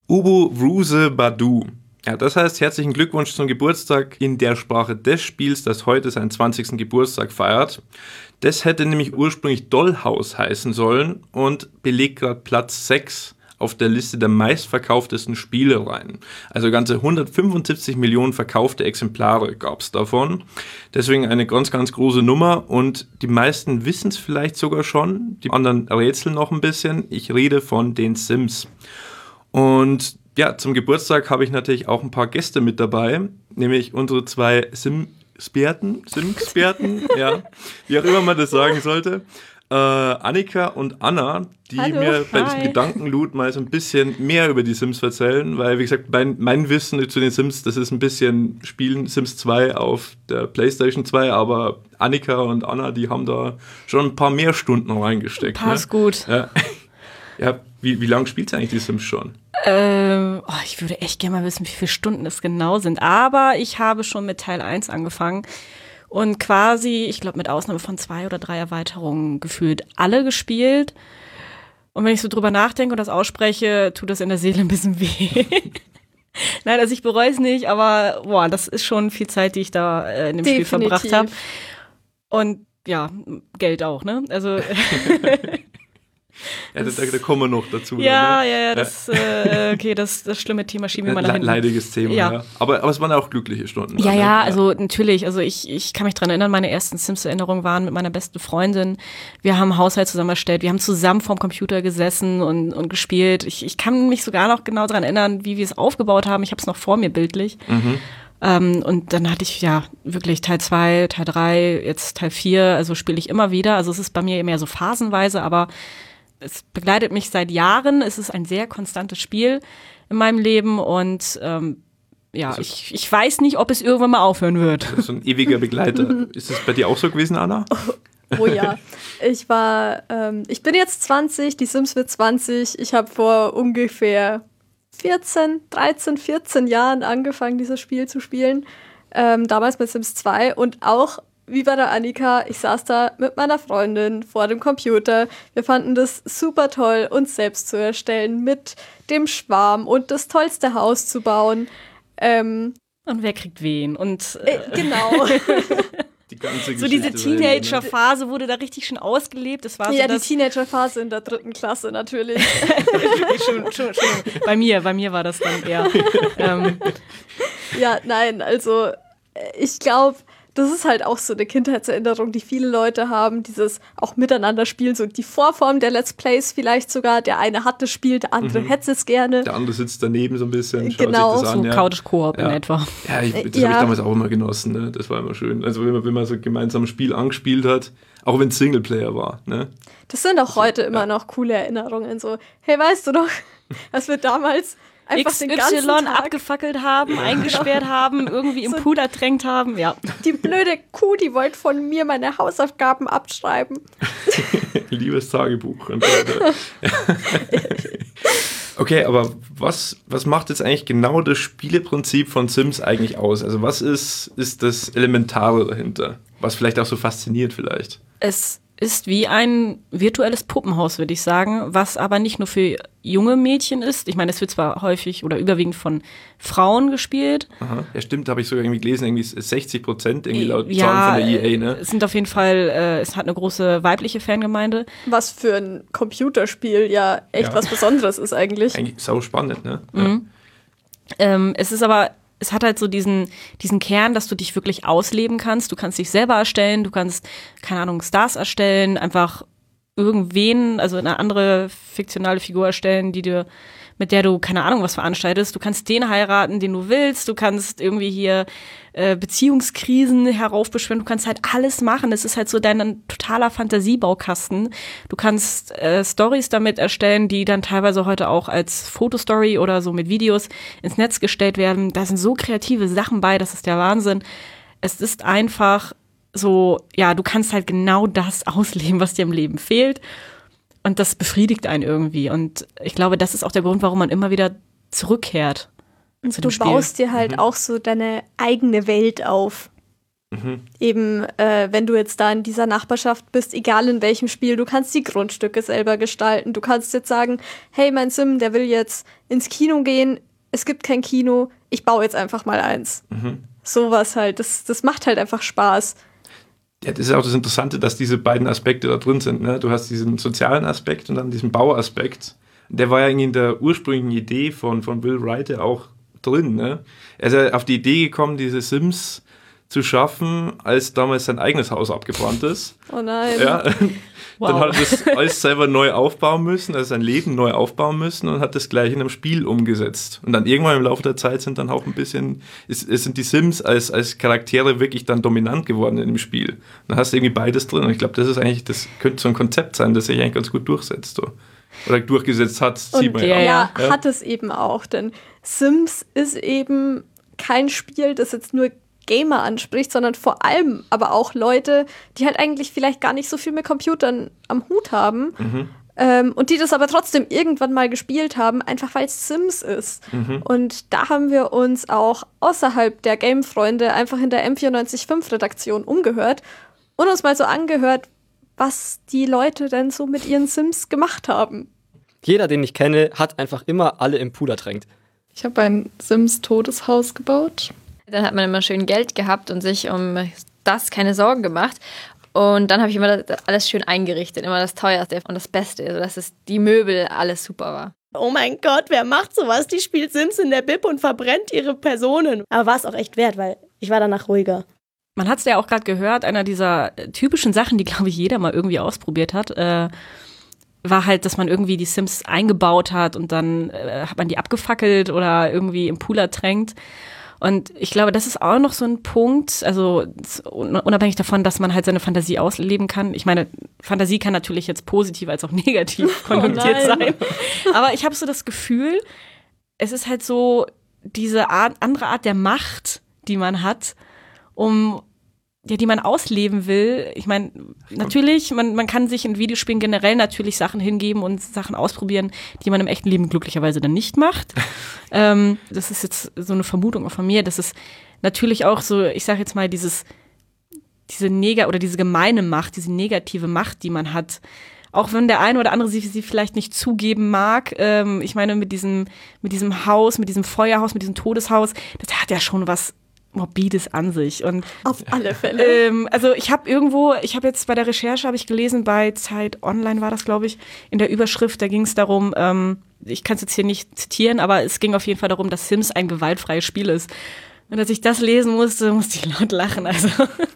Ubu Ruse Badu. Ja, das heißt, herzlichen Glückwunsch zum Geburtstag in der Sprache des Spiels, das heute seinen 20. Geburtstag feiert. Das hätte nämlich ursprünglich Dollhouse heißen sollen und belegt gerade Platz 6 auf der Liste der meistverkauftesten Spielereien. Also ganze 175 Millionen verkaufte Exemplare gab es davon. Deswegen eine ganz, ganz große Nummer und die meisten wissen es vielleicht sogar schon, die anderen rätseln noch ein bisschen. Ich rede von den Sims. Und ja, zum Geburtstag habe ich natürlich auch ein paar Gäste mit dabei, nämlich unsere zwei Sim-Experten, ja, wie auch immer man das sagen sollte. Annika und Anna, die Hallo, mir bei hi. diesem Gedankenloot mal so ein bisschen mehr über die Sims erzählen, weil, wie gesagt, mein Wissen zu den Sims, das ist ein bisschen Spielen Sims 2 auf der PlayStation 2, aber Annika und Anna, die haben da schon ein paar mehr Stunden reingesteckt. Passt gut. Ja, ja wie lange spielt ihr eigentlich die Sims schon? Ich würde echt gerne mal wissen, wie viele Stunden es genau sind. Aber ich habe schon mit Teil 1 angefangen und quasi, ich glaube mit Ausnahme von 2 oder 3 Erweiterungen gefühlt alle gespielt. Und wenn ich so drüber nachdenke und das ausspreche, tut das in der Seele ein bisschen weh. Nein, also ich bereue es nicht, aber boah, das ist schon viel Zeit, die ich da in dem Spiel verbracht habe. Und ja, Geld auch, ne? Also Ja, da kommen wir noch dazu. ja, dann, ne? ja, das schlimme Thema schieben wir mal nach hinten. Leidiges Thema, ja. Aber es waren auch glückliche Stunden. Ja, dann, ja, ne? also natürlich, also ich kann mich dran erinnern, meine ersten Sims-Erinnerungen waren mit meiner besten Freundin. Wir haben einen Haushalt zusammen erstellt, wir haben zusammen vorm Computer gesessen und gespielt. Ich kann mich sogar noch genau dran erinnern, wie wir es aufgebaut haben. Ich habe es noch vor mir bildlich. Und dann hatte ich ja wirklich Teil 2, Teil 3, jetzt Teil 4, also spiele ich immer wieder. Also es ist bei mir mehr so phasenweise, aber es begleitet mich seit Jahren. Es ist ein sehr konstantes Spiel in meinem Leben und ja, also, ich weiß nicht, ob es irgendwann mal aufhören wird. Das ist so ein ewiger Begleiter. Ist das bei dir auch so gewesen, Anna? Oh ja, ich bin jetzt 20, die Sims wird 20. Ich habe vor ungefähr 13, 14 Jahren angefangen, dieses Spiel zu spielen. Damals mit Sims 2 und auch wie bei der Annika, ich saß da mit meiner Freundin vor dem Computer. Wir fanden das super toll, uns selbst zu erstellen, mit dem Schwarm und das tollste Haus zu bauen. Und wer kriegt wen? Und genau. Die ganze so diese Geschichte Teenager-Phase wurde da richtig schon ausgelebt. Das war so ja, die Teenager-Phase in der 3. Klasse natürlich. schon. Bei mir war das dann eher. Ja, nein, also ich glaube, das ist halt auch so eine Kindheitserinnerung, die viele Leute haben, dieses auch miteinander spielen, so die Vorform der Let's Plays vielleicht sogar. Der eine hat das Spiel, der andere hätte es gerne. Der andere sitzt daneben so ein bisschen, schaut Genau. sich das an. So Couch-Koop in etwa. Ja, das habe ich damals auch immer genossen, ne? Das war immer schön. Also wenn man so gemeinsam ein Spiel angespielt hat, auch wenn es Singleplayer war. Ne? Das sind auch heute immer noch coole Erinnerungen. So, hey, weißt du doch, dass wir damals einfach den ganzen XY Tag abgefackelt haben, eingesperrt haben, irgendwie im Pool ertränkt haben, ja. Die blöde Kuh, die wollte von mir meine Hausaufgaben abschreiben. Liebes Tagebuch. Und so weiter. Okay, aber was macht jetzt eigentlich genau das Spieleprinzip von Sims eigentlich aus? Also was ist das Elementare dahinter? Was vielleicht auch so fasziniert vielleicht? Es ist wie ein virtuelles Puppenhaus, würde ich sagen, was aber nicht nur für junge Mädchen ist. Ich meine, es wird zwar häufig oder überwiegend von Frauen gespielt. Aha. Ja, stimmt, habe ich sogar irgendwie gelesen, irgendwie 60% irgendwie laut Zahlen von der EA, ne? Es sind auf jeden Fall, es hat eine große weibliche Fangemeinde. Was für ein Computerspiel ja echt was Besonderes ist eigentlich. Eigentlich sau spannend, ne? Mhm. Es hat halt so diesen Kern, dass du dich wirklich ausleben kannst. Du kannst dich selber erstellen, du kannst, keine Ahnung, Stars erstellen, einfach irgendwen, also eine andere fiktionale Figur erstellen, mit der du, keine Ahnung, was veranstaltest. Du kannst den heiraten, den du willst. Du kannst irgendwie hier Beziehungskrisen heraufbeschwören. Du kannst halt alles machen. Es ist halt so dein totaler Fantasiebaukasten. Du kannst Stories damit erstellen, die dann teilweise heute auch als Fotostory oder so mit Videos ins Netz gestellt werden. Da sind so kreative Sachen bei, das ist der Wahnsinn. Es ist einfach so, ja, du kannst halt genau das ausleben, was dir im Leben fehlt. Und das befriedigt einen irgendwie. Und ich glaube, das ist auch der Grund, warum man immer wieder zurückkehrt zu dem Spiel. Du baust dir halt auch so deine eigene Welt auf. Eben, wenn du jetzt da in dieser Nachbarschaft bist, egal in welchem Spiel, du kannst die Grundstücke selber gestalten. Du kannst jetzt sagen, hey, mein Sim, der will jetzt ins Kino gehen, es gibt kein Kino, ich baue jetzt einfach mal eins. Sowas halt, das macht halt einfach Spaß. Ja, das ist auch das Interessante, dass diese beiden Aspekte da drin sind. Ne? Du hast diesen sozialen Aspekt und dann diesen Bauaspekt. Der war ja irgendwie in der ursprünglichen Idee von Will Wright ja auch drin. Ne? Er ist ja auf die Idee gekommen, diese Sims zu schaffen, als damals sein eigenes Haus abgebrannt ist. Oh nein. Ja. Wow. Dann hat er das alles selber neu aufbauen müssen, also sein Leben neu aufbauen müssen und hat das gleich in einem Spiel umgesetzt. Und dann irgendwann im Laufe der Zeit sind dann auch ein bisschen, es sind die Sims als Charaktere wirklich dann dominant geworden in dem Spiel. Dann hast du irgendwie beides drin. Und ich glaube, das könnte so ein Konzept sein, das sich eigentlich ganz gut durchsetzt. So. Oder durchgesetzt hat, sieht man ja. Ja, hat es eben auch, denn Sims ist eben kein Spiel, das jetzt nur Gamer anspricht, sondern vor allem aber auch Leute, die halt eigentlich vielleicht gar nicht so viel mit Computern am Hut haben und die das aber trotzdem irgendwann mal gespielt haben, einfach weil es Sims ist. Und da haben wir uns auch außerhalb der Game-Freunde einfach in der M945-Redaktion umgehört und uns mal so angehört, was die Leute denn so mit ihren Sims gemacht haben. Jeder, den ich kenne, hat einfach immer alle im Pool ertränkt. Ich habe ein Sims-Todeshaus gebaut. Dann hat man immer schön Geld gehabt und sich um das keine Sorgen gemacht. Und dann habe ich immer alles schön eingerichtet, immer das Teuerste und das Beste, sodass die Möbel alles super war. Oh mein Gott, wer macht sowas? Die spielt Sims in der Bib und verbrennt ihre Personen. Aber war es auch echt wert, weil ich war danach ruhiger. Man hat es ja auch gerade gehört, einer dieser typischen Sachen, die, glaube ich, jeder mal irgendwie ausprobiert hat, war halt, dass man irgendwie die Sims eingebaut hat und dann hat man die abgefackelt oder irgendwie im Pool ertränkt. Und ich glaube, das ist auch noch so ein Punkt, also unabhängig davon, dass man halt seine Fantasie ausleben kann. Ich meine, Fantasie kann natürlich jetzt positiv als auch negativ konnotiert sein. Aber ich habe so das Gefühl, es ist halt so diese andere Art der Macht, die man hat, die man ausleben will. Ich meine, natürlich, man kann sich in Videospielen generell natürlich Sachen hingeben und Sachen ausprobieren, die man im echten Leben glücklicherweise dann nicht macht. Das ist jetzt so eine Vermutung auch von mir. Das ist natürlich auch so, ich sage jetzt mal, diese diese gemeine Macht, diese negative Macht, die man hat. Auch wenn der eine oder andere sie vielleicht nicht zugeben mag. Ich meine, mit diesem Haus, mit diesem Feuerhaus, mit diesem Todeshaus, das hat ja schon was Morbides an sich. Und auf alle Fälle. Also ich habe jetzt bei der Recherche, habe ich gelesen, bei Zeit Online war das, glaube ich, in der Überschrift, da ging es darum, ich kann es jetzt hier nicht zitieren, aber es ging auf jeden Fall darum, dass Sims ein gewaltfreies Spiel ist. Und als ich das lesen musste ich laut lachen. Also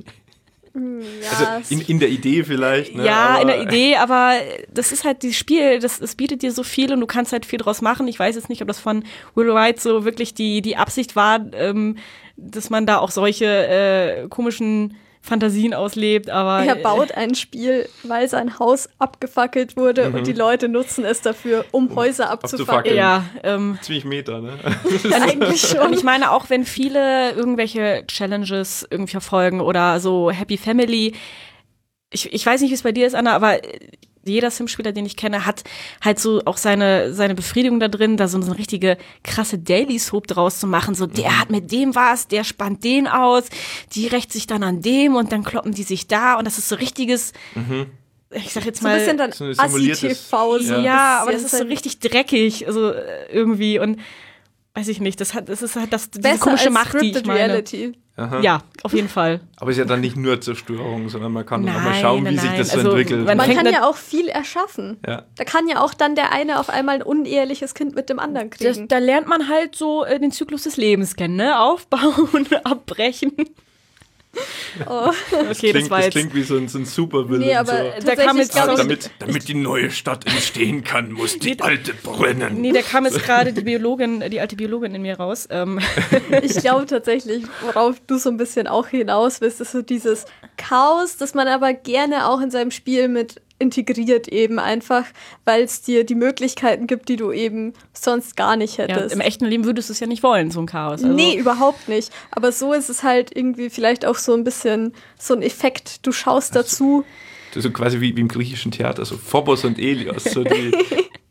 also in der Idee vielleicht. Ne? Ja, aber in der Idee, aber das ist halt dieses Spiel, es bietet dir so viel und du kannst halt viel draus machen. Ich weiß jetzt nicht, ob das von Will Wright so wirklich die Absicht war, dass man da auch solche komischen Fantasien auslebt, aber er baut ein Spiel, weil sein Haus abgefackelt wurde und die Leute nutzen es dafür, um Häuser abzufackeln. Ja, ziemlich Meta, ne? Eigentlich schon. Und ich meine, auch wenn viele irgendwelche Challenges irgendwie verfolgen oder so Happy Family, ich weiß nicht, wie es bei dir ist, Anna, aber jeder Sim-Spieler, den ich kenne, hat halt so auch seine Befriedigung da drin, da so eine richtige krasse Daily-Soap draus zu machen. So, der hat mit dem was, der spannt den aus, die rächt sich dann an dem und dann kloppen die sich da und das ist so richtiges, ich sag jetzt mal. So ein bisschen dann Assi-TV. Ja, aber das ist so richtig dreckig, also irgendwie und weiß ich nicht, das ist halt diese komische Macht, die ich meine. Reality. Aha. Ja, auf jeden Fall. Aber es ist ja dann nicht nur Zerstörung, sondern man kann auch mal schauen, wie sich das so entwickelt. Man kann ja auch viel erschaffen. Ja. Da kann ja auch dann der eine auf einmal ein uneheliches Kind mit dem anderen kriegen. Da lernt man halt so den Zyklus des Lebens kennen, ne? Aufbauen, abbrechen. Oh. Okay, das klingt wie so ein Supervillain. Nee, aber so. Da kam jetzt damit die neue Stadt entstehen kann, muss die alte brennen. Nee, da kam jetzt gerade die alte Biologin in mir raus. Ich glaube tatsächlich, worauf du so ein bisschen auch hinaus willst, ist so dieses Chaos, das man aber gerne auch in seinem Spiel mit integriert eben einfach, weil es dir die Möglichkeiten gibt, die du eben sonst gar nicht hättest. Ja, im echten Leben würdest du es ja nicht wollen, so ein Chaos. Also nee, überhaupt nicht. Aber so ist es halt irgendwie vielleicht auch so ein bisschen so ein Effekt. Du schaust dazu. So quasi wie im griechischen Theater, so Phobos und Helios, so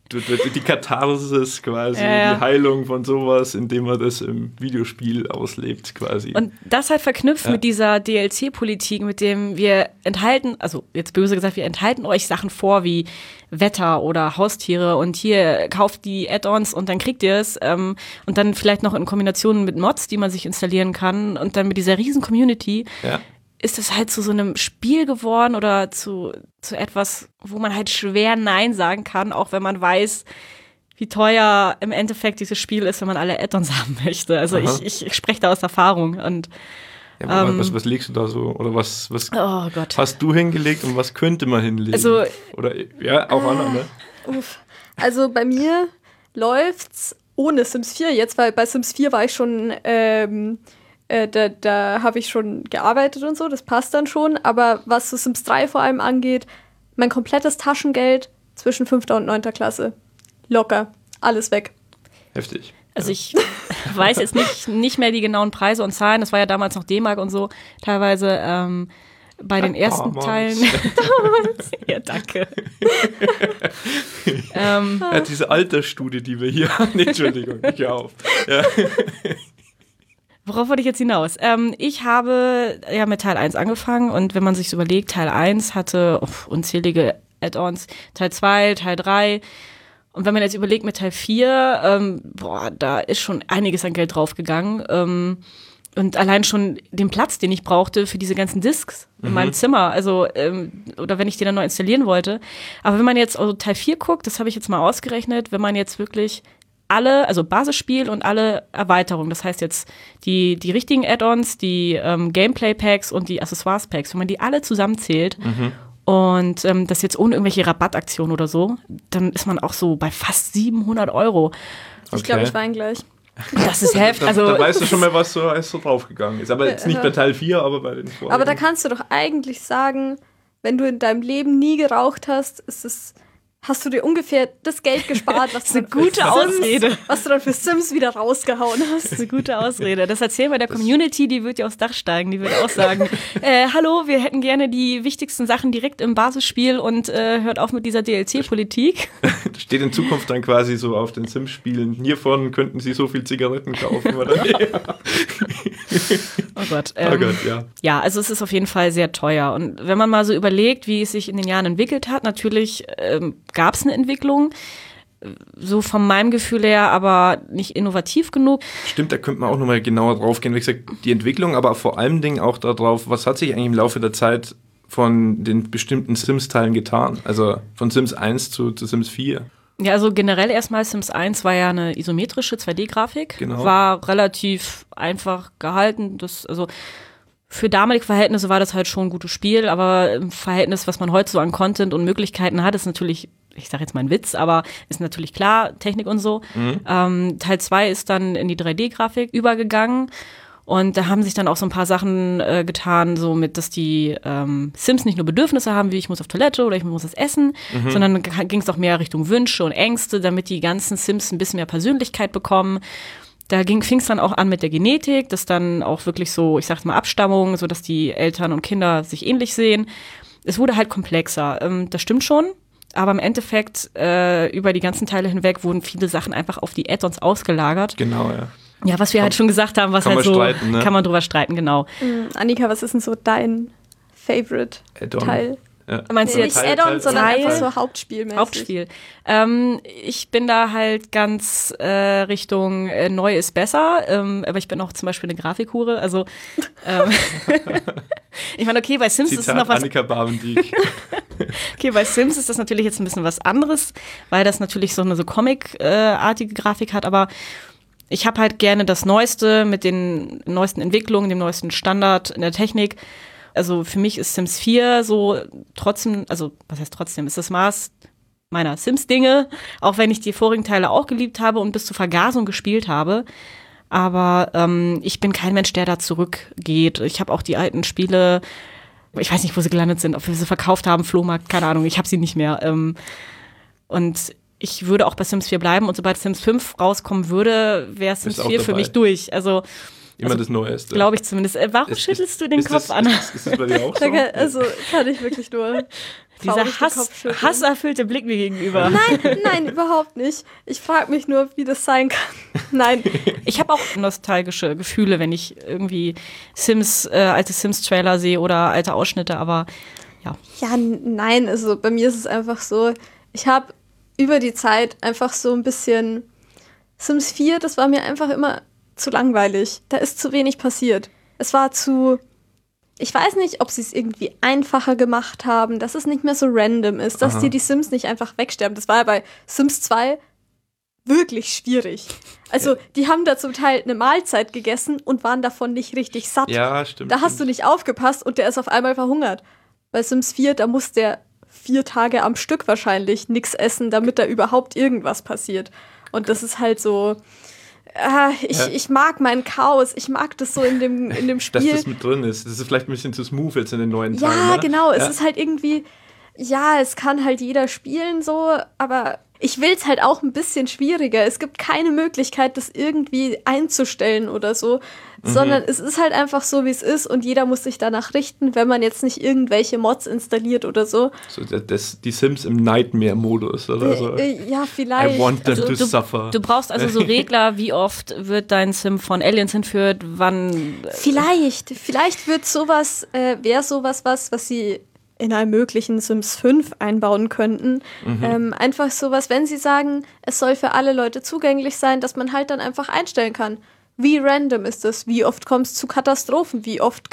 Die Katharsis quasi, Ja. die Heilung von sowas, indem man das im Videospiel auslebt quasi. Und das halt verknüpft mit dieser DLC-Politik, mit dem wir enthalten, also jetzt böse gesagt, wir enthalten euch Sachen vor wie Wetter oder Haustiere und hier kauft die Add-ons und dann kriegt ihr es und dann vielleicht noch in Kombination mit Mods, die man sich installieren kann und dann mit dieser riesen Community. Ja. Ist es halt zu so einem Spiel geworden oder zu etwas, wo man halt schwer Nein sagen kann, auch wenn man weiß, wie teuer im Endeffekt dieses Spiel ist, wenn man alle Add-ons haben möchte. Also ich spreche da aus Erfahrung. Und Ja, was legst du da so? Oder was oh Gott. hast du hingelegt und was könnte man hinlegen? Also, oder ja, auch andere, ne? Uff. Also bei mir läuft's ohne Sims 4 jetzt, weil bei Sims 4 war ich schon, da habe ich schon gearbeitet und so, das passt dann schon. Aber was so Sims 3 vor allem angeht, mein komplettes Taschengeld zwischen 5. und 9. Klasse. Locker. Alles weg. Heftig. Also ich weiß jetzt nicht mehr die genauen Preise und Zahlen. Das war ja damals noch D-Mark und so teilweise. Bei den ersten damals. Teilen. Ja, danke. Ja, diese Altersstudie, die wir hier haben. Nee, Entschuldigung, nicht auf. Ja. Worauf wollte ich jetzt hinaus? Ich habe ja mit Teil 1 angefangen und wenn man sich so überlegt, Teil 1 hatte unzählige Add-ons, Teil 2, Teil 3 und wenn man jetzt überlegt mit Teil 4, da ist schon einiges an Geld draufgegangen und allein schon den Platz, den ich brauchte für diese ganzen Discs in meinem Zimmer, also oder wenn ich die dann neu installieren wollte. Aber wenn man jetzt also Teil 4 guckt, das habe ich jetzt mal ausgerechnet, wenn man jetzt wirklich alle, also Basisspiel und alle Erweiterungen, das heißt jetzt die richtigen Add-ons, die Gameplay-Packs und die Accessoires-Packs, wenn man die alle zusammenzählt und das jetzt ohne irgendwelche Rabattaktionen oder so, dann ist man auch so bei fast 700 €. Ich glaube, ich weine gleich. Das ist heftig. Also, da weißt du schon mal, was so draufgegangen ist. Aber jetzt nicht bei Teil 4, aber bei den vorigen. Aber da kannst du doch eigentlich sagen, wenn du in deinem Leben nie geraucht hast, hast du dir ungefähr das Geld gespart, was du, eine gute Ausrede. Was du dann für Sims wieder rausgehauen hast. Das ist eine gute Ausrede. Das erzählen wir der Community, die wird ja aufs Dach steigen. Die wird auch sagen, hallo, wir hätten gerne die wichtigsten Sachen direkt im Basisspiel und hört auf mit dieser DLC-Politik. Das steht in Zukunft dann quasi so auf den Sims-Spielen. Hiervon könnten sie so viel Zigaretten kaufen, oder? Oh Gott. Oh Gott, ja. Ja, also es ist auf jeden Fall sehr teuer. Und wenn man mal so überlegt, wie es sich in den Jahren entwickelt hat, natürlich gab es eine Entwicklung, so von meinem Gefühl her, aber nicht innovativ genug. Stimmt, da könnte man auch nochmal genauer drauf gehen. Wie gesagt, die Entwicklung, aber vor allem Dingen auch darauf, was hat sich eigentlich im Laufe der Zeit von den bestimmten Sims-Teilen getan? Also von Sims 1 zu Sims 4. Ja, also generell erstmal Sims 1 war ja eine isometrische 2D-Grafik, Genau. War relativ einfach gehalten. Also für damalige Verhältnisse war das halt schon ein gutes Spiel, aber im Verhältnis, was man heute so an Content und Möglichkeiten hat, ist natürlich, ich sage jetzt mal ein Witz, aber ist natürlich klar, Technik und so. Teil 2 ist dann in die 3D-Grafik übergegangen und da haben sich dann auch so ein paar Sachen getan, so mit, dass die Sims nicht nur Bedürfnisse haben, wie ich muss auf Toilette oder ich muss das essen, sondern ging es auch mehr Richtung Wünsche und Ängste, damit die ganzen Sims ein bisschen mehr Persönlichkeit bekommen. Da fing es dann auch an mit der Genetik, dass dann auch wirklich so, ich sag's mal, Abstammung, so dass die Eltern und Kinder sich ähnlich sehen. Es wurde halt komplexer. Das stimmt schon, aber im Endeffekt über die ganzen Teile hinweg wurden viele Sachen einfach auf die Add-ons ausgelagert. Genau, ja. Ja, was wir halt schon gesagt haben, was kann halt man so, streiten, ne? kann man drüber streiten, genau. Annika, was ist denn so dein Add-on. Favorite-Teil? Ja. Meinst du Nicht jetzt Add-on, sondern Teil? einfach so Hauptspielmäßig. Hauptspiel. Ich bin da halt ganz Richtung neu ist besser, aber ich bin auch zum Beispiel eine Grafikhure, also ich meine, okay, bei Sims ist es noch was. Annika Bavendieck. Okay, bei Sims ist das natürlich jetzt ein bisschen was anderes, weil das natürlich so eine so Comic-artige Grafik hat, aber ich habe halt gerne das Neueste mit den neuesten Entwicklungen, dem neuesten Standard in der Technik. Also für mich ist Sims 4 so trotzdem, also was heißt trotzdem, ist das Maß meiner Sims-Dinge, auch wenn ich die vorigen Teile auch geliebt habe und bis zur Vergasung gespielt habe. Aber ich bin kein Mensch, der da zurückgeht. Ich habe auch die alten Spiele, ich weiß nicht, wo sie gelandet sind, ob wir sie verkauft haben, Flohmarkt, keine Ahnung, ich habe sie nicht mehr. Und ich würde auch bei Sims 4 bleiben und sobald Sims 5 rauskommen würde, wäre Sims 4 für mich durch. Also Immer das Neueste. Glaube ich zumindest. Warum schüttelst du den Kopf, Anna? Ist das bei dir auch so? Also kann ich wirklich nur Dieser Kopf schütteln. hasserfüllte Blick mir gegenüber. Nein, überhaupt nicht. Ich frage mich nur, wie das sein kann. Nein. Ich habe auch nostalgische Gefühle, wenn ich irgendwie alte Sims-Trailer sehe oder alte Ausschnitte, aber ja. Ja, nein, also bei mir ist es einfach so, ich habe über die Zeit einfach so ein bisschen Sims 4, das war mir einfach immer zu langweilig. Da ist zu wenig passiert. Es war ich weiß nicht, ob sie es irgendwie einfacher gemacht haben, dass es nicht mehr so random ist, dass die Sims nicht einfach wegsterben. Das war ja bei Sims 2 wirklich schwierig. Also, die haben da zum Teil eine Mahlzeit gegessen und waren davon nicht richtig satt. Ja, stimmt. Da hast du nicht aufgepasst und der ist auf einmal verhungert. Bei Sims 4, da muss der 4 Tage am Stück wahrscheinlich nichts essen, damit da überhaupt irgendwas passiert. Und das ist halt so, ich mag mein Chaos, ich mag das so in dem Spiel. Dass das mit drin ist. Das ist vielleicht ein bisschen zu smooth jetzt in den neuen Teilen. Ja, ne? genau, es ist halt irgendwie, ja, es kann halt jeder spielen so, aber ich will es halt auch ein bisschen schwieriger. Es gibt keine Möglichkeit, das irgendwie einzustellen oder so, sondern es ist halt einfach so, wie es ist und jeder muss sich danach richten, wenn man jetzt nicht irgendwelche Mods installiert oder so. So die Sims im Nightmare-Modus oder so. Ja, vielleicht. I want them to du suffer. Du brauchst also so Regler, wie oft wird dein Sim von Aliens entführt, wann. Vielleicht wird wäre sowas was sie in einem möglichen Sims 5 einbauen könnten. Einfach sowas, wenn sie sagen, es soll für alle Leute zugänglich sein, dass man halt dann einfach einstellen kann. Wie random ist das? Wie oft kommt es zu Katastrophen? Wie oft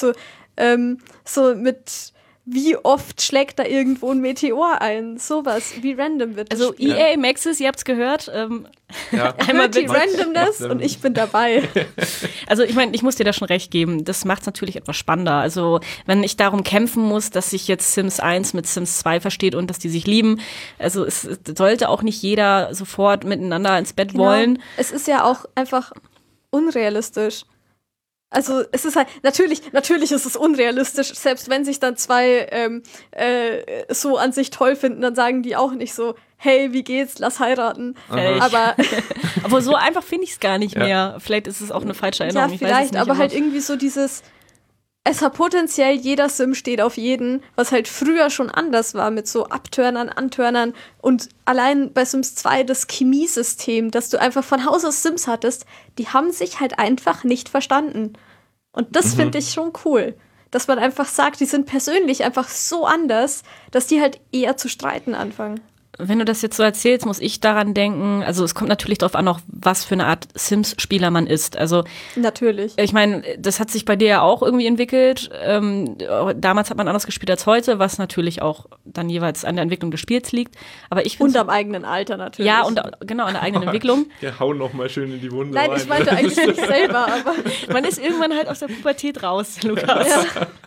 wie oft schlägt da irgendwo ein Meteor ein? Sowas, wie random wird das Also Spiel? EA Maxis, ihr habt's gehört. Einmal die Randomness und ich bin dabei. Also ich meine, ich muss dir da schon recht geben, das macht es natürlich etwas spannender. Also wenn ich darum kämpfen muss, dass sich jetzt Sims 1 mit Sims 2 versteht und dass die sich lieben, also es sollte auch nicht jeder sofort miteinander ins Bett wollen. Es ist ja auch einfach unrealistisch. Also es ist halt, natürlich ist es unrealistisch, selbst wenn sich dann zwei so an sich toll finden, dann sagen die auch nicht so, hey, wie geht's, lass heiraten. Aber so einfach finde ich es gar nicht mehr. Vielleicht ist es auch eine falsche Erinnerung. Ja, ich weiß es vielleicht, nicht, aber halt irgendwie so es hat potenziell jeder Sim steht auf jeden, was halt früher schon anders war mit so Abturnern, Anturnern und allein bei Sims 2 das Chemiesystem, dass du einfach von Haus aus Sims hattest, die haben sich halt einfach nicht verstanden. Und das finde ich schon cool, dass man einfach sagt, die sind persönlich einfach so anders, dass die halt eher zu streiten anfangen. Wenn du das jetzt so erzählst, muss ich daran denken, also es kommt natürlich darauf an, auch was für eine Art Sims-Spieler man ist. Also natürlich. Ich meine, das hat sich bei dir ja auch irgendwie entwickelt. Damals hat man anders gespielt als heute, was natürlich auch dann jeweils an der Entwicklung des Spiels liegt. Aber ich und am eigenen Alter natürlich. Ja, und genau, an der eigenen Entwicklung. Ja, hau noch mal schön in die Wunde rein. Nein, ich meinte eigentlich nicht selber, aber man ist irgendwann halt aus der Pubertät raus, Lukas. Ja.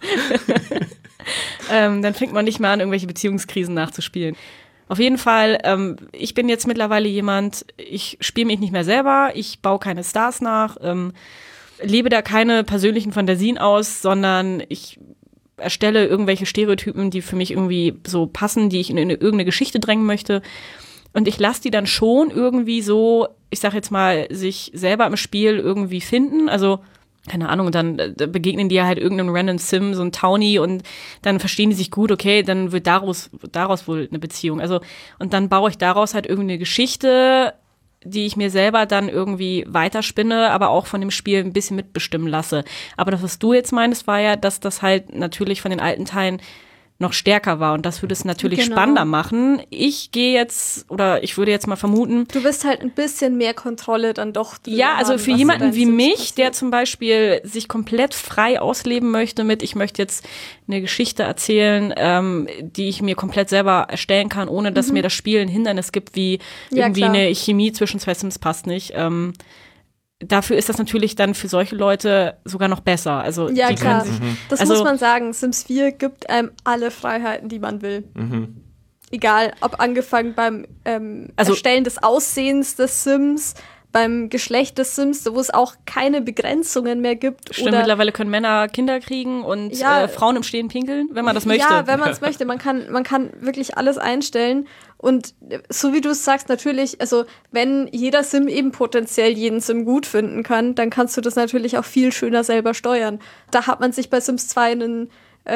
Dann fängt man nicht mehr an, irgendwelche Beziehungskrisen nachzuspielen. Auf jeden Fall, ich bin jetzt mittlerweile jemand, ich spiele mich nicht mehr selber, ich baue keine Stars nach, lebe da keine persönlichen Fantasien aus, sondern ich erstelle irgendwelche Stereotypen, die für mich irgendwie so passen, die ich in irgendeine Geschichte drängen möchte. Und ich lasse die dann schon irgendwie so, ich sag jetzt mal, sich selber im Spiel irgendwie finden, also keine Ahnung, dann begegnen die ja halt irgendeinem random Sim, so ein Townie und dann verstehen die sich gut, okay, dann wird daraus wohl eine Beziehung. Also, und dann baue ich daraus halt irgendeine Geschichte, die ich mir selber dann irgendwie weiterspinne, aber auch von dem Spiel ein bisschen mitbestimmen lasse. Aber das, was du jetzt meinst, war ja, dass das halt natürlich von den alten Teilen noch stärker war und das würde es natürlich spannender machen. Ich würde jetzt mal vermuten. Du bist halt ein bisschen mehr Kontrolle dann doch. Ja, also für jemanden wie mich, der zum Beispiel sich komplett frei ausleben möchte mit, ich möchte jetzt eine Geschichte erzählen, die ich mir komplett selber erstellen kann, ohne dass mir das Spiel ein Hindernis gibt, wie irgendwie eine Chemie zwischen zwei Sims passt nicht. Dafür ist das natürlich dann für solche Leute sogar noch besser. Also ja, die klar. können sich, das muss man sagen. Sims 4 gibt einem alle Freiheiten, die man will. Egal, ob angefangen beim Erstellen des Aussehens des Sims, beim Geschlecht des Sims, wo es auch keine Begrenzungen mehr gibt. Stimmt, oder mittlerweile können Männer Kinder kriegen und Frauen im Stehen pinkeln, wenn man das möchte. Ja, wenn man es möchte. Man kann wirklich alles einstellen. Und so wie du es sagst, natürlich, also wenn jeder Sim eben potenziell jeden Sim gut finden kann, dann kannst du das natürlich auch viel schöner selber steuern. Da hat man sich bei Sims 2 einen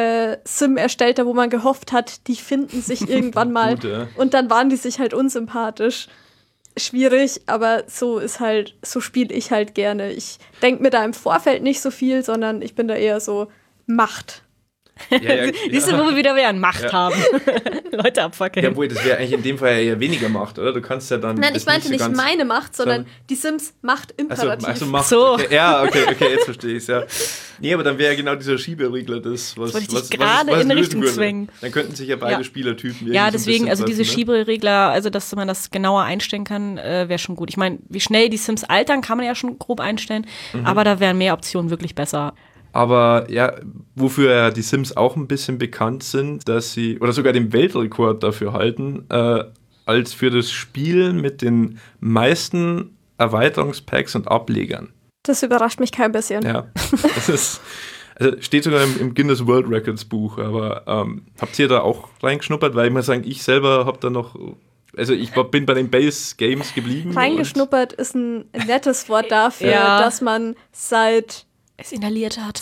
Sim erstellt, wo man gehofft hat, die finden sich irgendwann mal. Gut, ja. Und dann waren die sich halt unsympathisch. Schwierig, aber so spiele ich halt gerne. Ich denke mir da im Vorfeld nicht so viel, sondern ich bin da eher so Macht. Siehst du, wo wir wieder Macht haben. Leute abfackeln. Ja, das wäre eigentlich in dem Fall ja eher weniger Macht, oder? Du kannst ja dann. Nein, ich meinte nicht meine Macht, sondern die Sims Macht imperativ. Also Macht. So. Okay. Ja, okay, jetzt verstehe ich es, ja. Nee, aber dann wäre ja genau dieser Schieberegler das, was wollte ich dich gerade in eine Richtung zwingen. Dann könnten sich ja beide Spielertypen ja, deswegen, also diese treffen, Schieberegler, also dass man das genauer einstellen kann, wäre schon gut. Ich meine, wie schnell die Sims altern, kann man ja schon grob einstellen, aber da wären mehr Optionen wirklich besser. Aber ja, wofür ja die Sims auch ein bisschen bekannt sind, dass sie, oder sogar den Weltrekord dafür halten, als für das Spiel mit den meisten Erweiterungspacks und Ablegern. Das überrascht mich kein bisschen. Ja, das ist, also steht sogar im Guinness World Records Buch, aber habt ihr da auch reingeschnuppert? Weil ich muss sagen, ich selber habe da noch, also ich bin bei den Base Games geblieben. Reingeschnuppert ist ein nettes Wort dafür, dass man seit es inhaliert hat.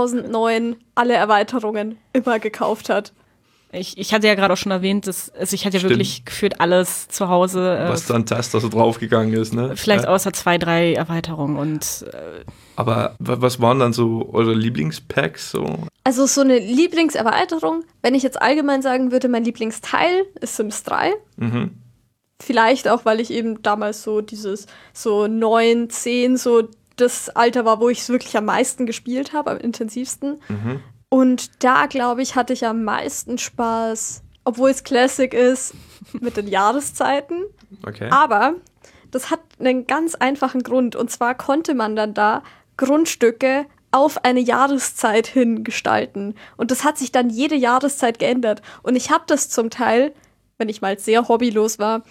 2009 alle Erweiterungen immer gekauft hat. Ich hatte ja gerade auch schon erwähnt, ich hatte ja wirklich gefühlt alles zu Hause. Was da an Taster so draufgegangen ist, ne? Vielleicht außer 2, 3 Erweiterungen und aber was waren dann so eure Lieblingspacks so? Also so eine Lieblingserweiterung, wenn ich jetzt allgemein sagen würde, mein Lieblingsteil ist Sims 3. Mhm. Vielleicht auch, weil ich eben damals so dieses so 9, 10 so das Alter war, wo ich es wirklich am meisten gespielt habe, am intensivsten. Mhm. Und da, glaube ich, hatte ich am meisten Spaß, obwohl es Classic ist, mit den Jahreszeiten. Okay. Aber das hat einen ganz einfachen Grund. Und zwar konnte man dann da Grundstücke auf eine Jahreszeit hin gestalten. Und das hat sich dann jede Jahreszeit geändert. Und ich habe das zum Teil, wenn ich mal sehr hobbylos war,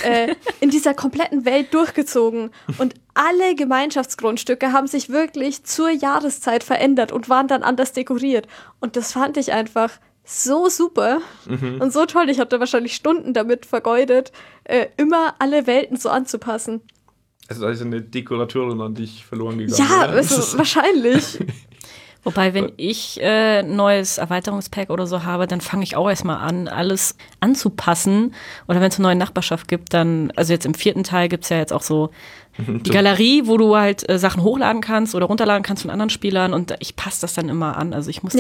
in dieser kompletten Welt durchgezogen. Und alle Gemeinschaftsgrundstücke haben sich wirklich zur Jahreszeit verändert und waren dann anders dekoriert. Und das fand ich einfach so super und so toll. Ich habe da wahrscheinlich Stunden damit vergeudet, immer alle Welten so anzupassen. Also da ist eine Dekorateurin an dich verloren gegangen. Ja, oder? also wahrscheinlich. Wobei, wenn ich neues Erweiterungspack oder so habe, dann fange ich auch erstmal an, alles anzupassen. Oder wenn es eine neue Nachbarschaft gibt, dann, also jetzt im 4. Teil gibt es ja jetzt auch so die Galerie, wo du halt Sachen hochladen kannst oder runterladen kannst von anderen Spielern und ich passe das dann immer an. Also ich muss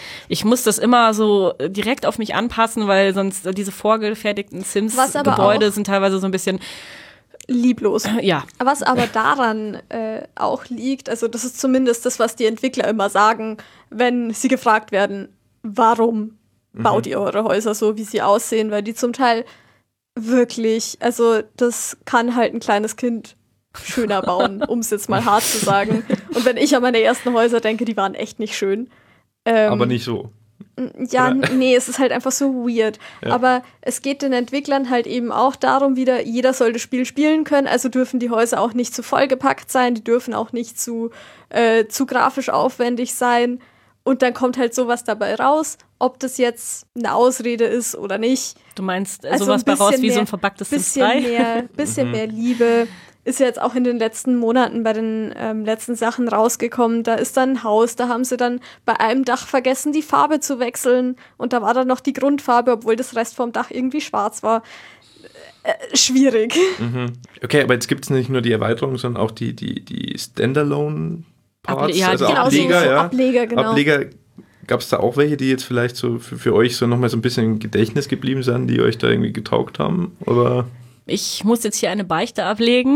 das immer so direkt auf mich anpassen, weil sonst diese vorgefertigten Sims-Gebäude sind teilweise so ein bisschen lieblos. Ja. Was aber daran auch liegt, also das ist zumindest das, was die Entwickler immer sagen, wenn sie gefragt werden, warum baut ihr eure Häuser so, wie sie aussehen, weil die zum Teil wirklich, also das kann halt ein kleines Kind schöner bauen, um es jetzt mal hart zu sagen. Und wenn ich an meine ersten Häuser denke, die waren echt nicht schön. Aber nicht so. Ja, nee, es ist halt einfach so weird. Ja. Aber es geht den Entwicklern halt eben auch darum, wieder, jeder soll das Spiel spielen können, also dürfen die Häuser auch nicht zu vollgepackt sein, die dürfen auch nicht zu grafisch aufwendig sein. Und dann kommt halt sowas dabei raus, ob das jetzt eine Ausrede ist oder nicht. Du meinst sowas bei raus wie so ein verpacktes Sims 3? Bisschen mehr Liebe. Ist ja jetzt auch in den letzten Monaten bei den letzten Sachen rausgekommen. Da ist dann ein Haus, da haben sie dann bei einem Dach vergessen, die Farbe zu wechseln. Und da war dann noch die Grundfarbe, obwohl das Rest vom Dach irgendwie schwarz war. Schwierig. Mhm. Okay, aber jetzt gibt es nicht nur die Erweiterung, sondern auch die Standalone-Parts, also genau, Ableger. So Ableger, genau. Ableger, gab es da auch welche, die jetzt vielleicht so für euch so nochmal so ein bisschen im Gedächtnis geblieben sind, die euch da irgendwie getaugt haben? Oder? Ich muss jetzt hier eine Beichte ablegen.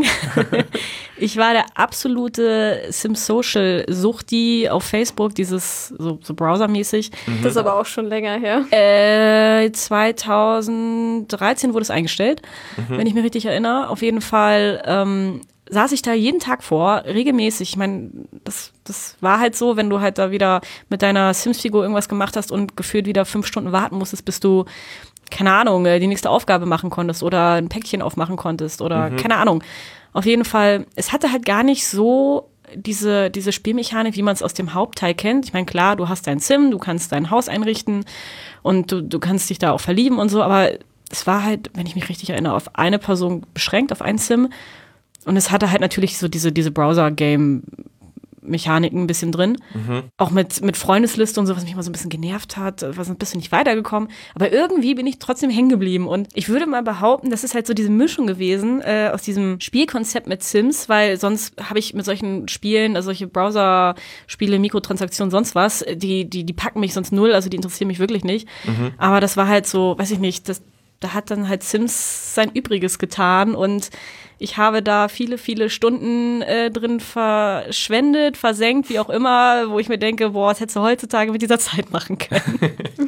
Ich war der absolute Sim-Social-Suchti auf Facebook, dieses so browsermäßig. Das ist aber auch schon länger her. 2013 wurde es eingestellt, wenn ich mich richtig erinnere. Auf jeden Fall saß ich da jeden Tag vor, regelmäßig. Ich meine, das war halt so, wenn du halt da wieder mit deiner Sims-Figur irgendwas gemacht hast und gefühlt wieder 5 Stunden warten musstest, bis du keine Ahnung, die nächste Aufgabe machen konntest oder ein Päckchen aufmachen konntest oder keine Ahnung. Auf jeden Fall, es hatte halt gar nicht so diese Spielmechanik, wie man es aus dem Hauptteil kennt. Ich meine, klar, du hast dein Sim, du kannst dein Haus einrichten und du kannst dich da auch verlieben und so, aber es war halt, wenn ich mich richtig erinnere, auf eine Person beschränkt, auf ein Sim. Und es hatte halt natürlich so diese Browser-Game-Mechaniken ein bisschen drin. Auch mit Freundesliste und so, was mich mal so ein bisschen genervt hat, war so ein bisschen nicht weitergekommen. Aber irgendwie bin ich trotzdem hängen geblieben. Und ich würde mal behaupten, das ist halt so diese Mischung gewesen aus diesem Spielkonzept mit Sims, weil sonst habe ich mit solchen Spielen, also solche Browser-Spiele, Mikrotransaktionen, sonst was, die packen mich sonst null, also die interessieren mich wirklich nicht. Aber das war halt so, weiß ich nicht, da hat dann halt Sims sein Übriges getan und ich habe da viele, viele Stunden drin verschwendet, versenkt, wie auch immer, wo ich mir denke, boah, was hättest du heutzutage mit dieser Zeit machen können.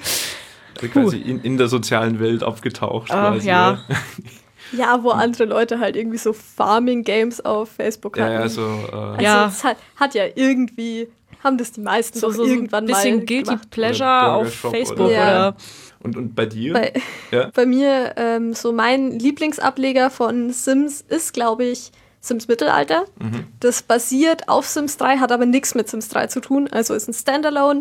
Also quasi in der sozialen Welt abgetaucht. Quasi, ja. Ja, wo andere Leute halt irgendwie so Farming-Games auf Facebook hatten. Ja, also es hat ja irgendwie, haben das die meisten doch irgendwann mal ein bisschen Guilty gemacht. Pleasure auf Facebook oder Und bei dir? Bei mir, so mein Lieblingsableger von Sims ist, glaube ich, Sims Mittelalter. Das basiert auf Sims 3, hat aber nichts mit Sims 3 zu tun. Also ist ein Standalone,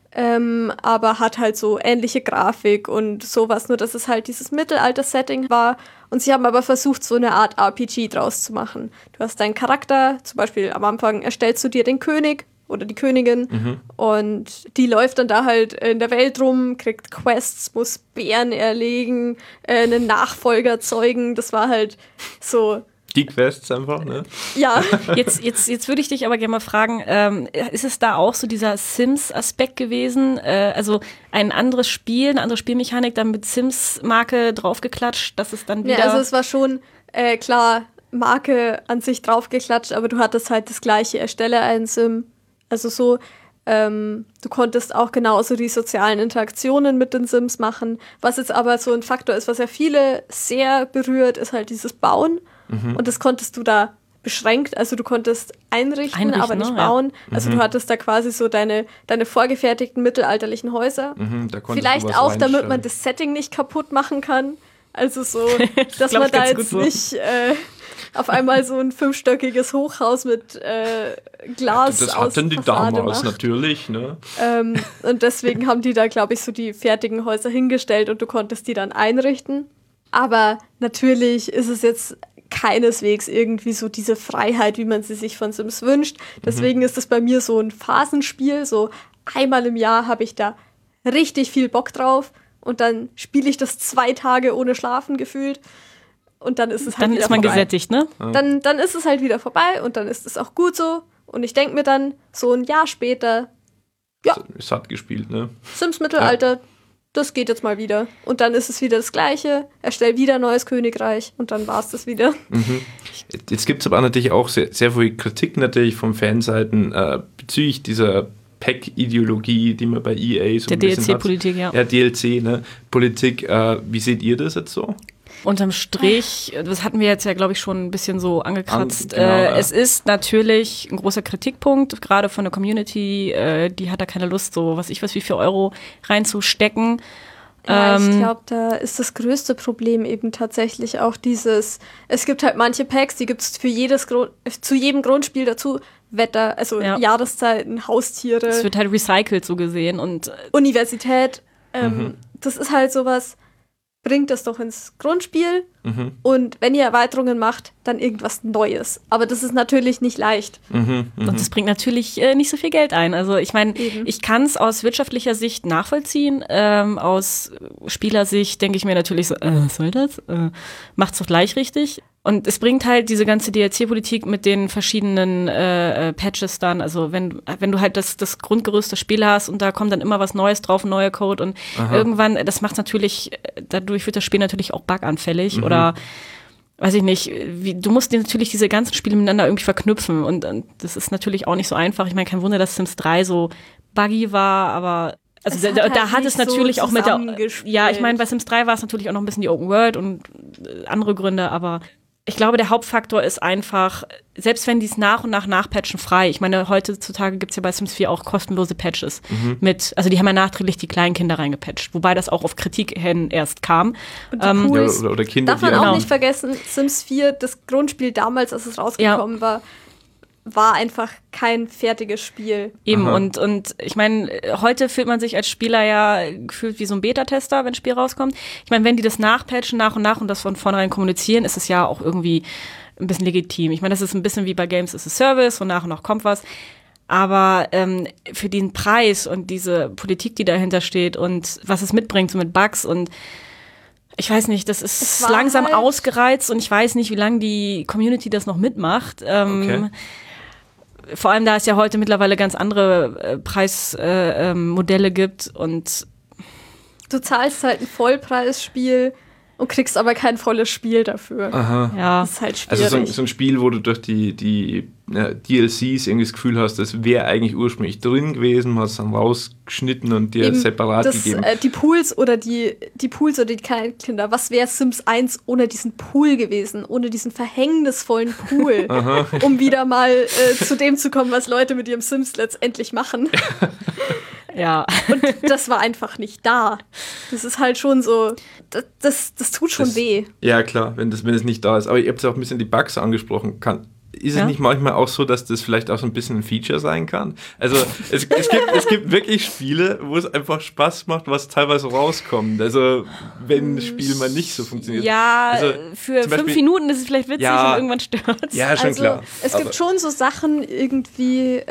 aber hat halt so ähnliche Grafik und sowas. Nur, dass es halt dieses Mittelalter-Setting war. Und sie haben aber versucht, so eine Art RPG draus zu machen. Du hast deinen Charakter, zum Beispiel am Anfang erstellst du dir den König oder die Königin und die läuft dann da halt in der Welt rum, kriegt Quests, muss Bären erlegen, einen Nachfolger zeugen. Das war halt so... Die Quests einfach, ne? Ja. Jetzt würde ich dich aber gerne mal fragen, ist es da auch so dieser Sims-Aspekt gewesen? Also ein anderes Spiel, eine andere Spielmechanik, dann mit Sims-Marke draufgeklatscht, dass es dann wieder... Ja, also es war schon, klar, Marke an sich draufgeklatscht, aber du hattest halt das gleiche, erstelle einen Sim. Also so, du konntest auch genauso die sozialen Interaktionen mit den Sims machen. Was jetzt aber so ein Faktor ist, was ja viele sehr berührt, ist halt dieses Bauen. Und das konntest du da beschränkt, also du konntest einrichten aber nicht bauen. Ja. Also du hattest da quasi so deine vorgefertigten mittelalterlichen Häuser. Vielleicht auch, damit man das Setting nicht kaputt machen kann. Also so, dass man da jetzt nicht auf einmal so ein 5-stöckiges Hochhaus mit Glas das aus hatten die Fassade damals macht. Natürlich, ne? Und deswegen haben die da, glaube ich, so die fertigen Häuser hingestellt und du konntest die dann einrichten. Aber natürlich ist es jetzt keineswegs irgendwie so diese Freiheit, wie man sie sich von Sims wünscht. Deswegen ist es bei mir so ein Phasenspiel. So einmal im Jahr habe ich da richtig viel Bock drauf und dann spiele ich das 2 Tage ohne Schlafen gefühlt. Und dann ist es halt dann wieder ist man vorbei. gesättigt, ne? Dann ist es halt wieder vorbei und dann ist es auch gut so. Und ich denke mir dann, so ein Jahr später, ja, Satt gespielt, ne? Sims Mittelalter, das geht jetzt mal wieder. Und dann ist es wieder das Gleiche, erstell wieder ein neues Königreich und dann war es das wieder. Jetzt gibt es aber natürlich auch sehr, sehr viel Kritik natürlich von Fanseiten bezüglich dieser Pack-Ideologie, die man bei EA so Der ein bisschen DLC-Politik, ja. Ja, DLC, ne? Politik. Wie seht ihr das jetzt so? Unterm Strich, das hatten wir jetzt ja, glaube ich, schon ein bisschen so angekratzt. Genau, ja. Es ist natürlich ein großer Kritikpunkt, gerade von der Community, die hat da keine Lust, so wie viel Euro reinzustecken. Ja, ich glaube, da ist das größte Problem eben tatsächlich auch dieses, es gibt halt manche Packs, die gibt es zu jedem Grundspiel dazu, Wetter, also Jahreszeiten, Haustiere. Es wird halt recycelt so gesehen und Universität, das ist halt sowas, bringt das doch ins Grundspiel und wenn ihr Erweiterungen macht, dann irgendwas Neues. Aber das ist natürlich nicht leicht. und das bringt natürlich nicht so viel Geld ein. Also ich meine, ich kann es aus wirtschaftlicher Sicht nachvollziehen. Aus Spielersicht denke ich mir natürlich so, was soll das? Macht's doch gleich richtig. Und es bringt halt diese ganze DLC-Politik mit den verschiedenen Patches dann, also wenn du halt das Grundgerüst des Spiels hast und da kommt dann immer was Neues drauf, ein neuer Code und irgendwann, das macht natürlich, dadurch wird das Spiel natürlich auch buganfällig oder weiß ich nicht, du musst natürlich diese ganzen Spiele miteinander irgendwie verknüpfen und das ist natürlich auch nicht so einfach. Ich meine, kein Wunder, dass Sims 3 so buggy war, aber also da hat es natürlich auch mit der, ja, ich meine, bei Sims 3 war es natürlich auch noch ein bisschen die Open World und andere Gründe, aber ich glaube, der Hauptfaktor ist einfach, selbst wenn die es nach und nach nachpatchen frei, ich meine, heutzutage gibt es ja bei Sims 4 auch kostenlose Patches also die haben ja nachträglich die kleinen Kinder reingepatcht, wobei das auch auf Kritik hin erst kam. Und die Pools, oder Kinder, darf man die auch nicht vergessen, Sims 4, das Grundspiel damals, als es rausgekommen war einfach kein fertiges Spiel. Eben, und ich meine, heute fühlt man sich als Spieler ja gefühlt wie so ein Beta-Tester, wenn ein Spiel rauskommt. Ich meine, wenn die das nachpatchen nach und nach und das von vornherein kommunizieren, ist es ja auch irgendwie ein bisschen legitim. Ich meine, das ist ein bisschen wie bei Games as a Service, und nach kommt was. Aber für den Preis und diese Politik, die dahinter steht und was es mitbringt, so mit Bugs und ich weiß nicht, das ist langsam halt ausgereizt und ich weiß nicht, wie lange die Community das noch mitmacht. Vor allem, da es ja heute mittlerweile ganz andere Preismodelle gibt und du zahlst halt ein Vollpreisspiel und kriegst aber kein volles Spiel dafür. Aha. Ja. Das ist halt schwierig. Also so ein Spiel, wo du durch die DLCs irgendwie das Gefühl hast, das wäre eigentlich ursprünglich drin gewesen, man hat es dann rausgeschnitten und dir separat gegeben. Die Pools oder die kleinen Kinder, was wäre Sims 1 ohne diesen Pool gewesen, ohne diesen verhängnisvollen Pool, um wieder mal zu dem zu kommen, was Leute mit ihrem Sims letztendlich machen. Ja. Und das war einfach nicht da. Das ist halt schon so, das tut schon weh. Ja, klar, wenn es nicht da ist. Aber ihr habt ja auch ein bisschen die Bugs angesprochen. Ist es nicht manchmal auch so, dass das vielleicht auch so ein bisschen ein Feature sein kann? Also es gibt wirklich Spiele, wo es einfach Spaß macht, was teilweise rauskommt. Also wenn das Spiel mal nicht so funktioniert. Ja, also, für 5 Minuten ist es vielleicht witzig und irgendwann stört es. Ja, schon klar. Es gibt schon so Sachen irgendwie,